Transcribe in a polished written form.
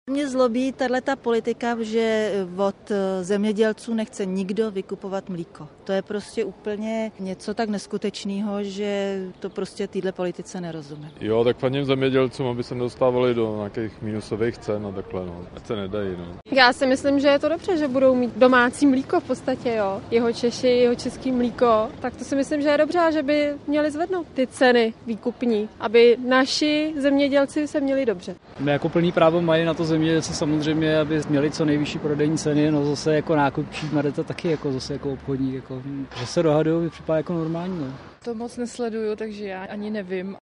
Mě zlobí tato politika, že od zemědělců nechce nikdo vykupovat mlíko. To je prostě úplně něco tak neskutečného, že to prostě téhle politice nerozumím. Jo, tak fandím zemědělcům, aby se nedostávali do nějakých minusových cen a takhle, no. Ať se nedají, no. Já si myslím, že je to dobře, že budou mít domácí mlíko v podstatě, jo. Jeho Češi, jeho český mlíko. Tak to si myslím, že je dobře a že by měli zvednout ty ceny výkupní, aby naši zemědělci se měli dobře. My jako plný právo mají na to zemědělci samozřejmě, aby měli co nejvyšší prodejní ceny, no zase jako nákupčí Mareta taky jako zase jako obchodník, jako, že se dohadují, mi připadá jako normální. No. To moc nesleduju, takže já ani nevím,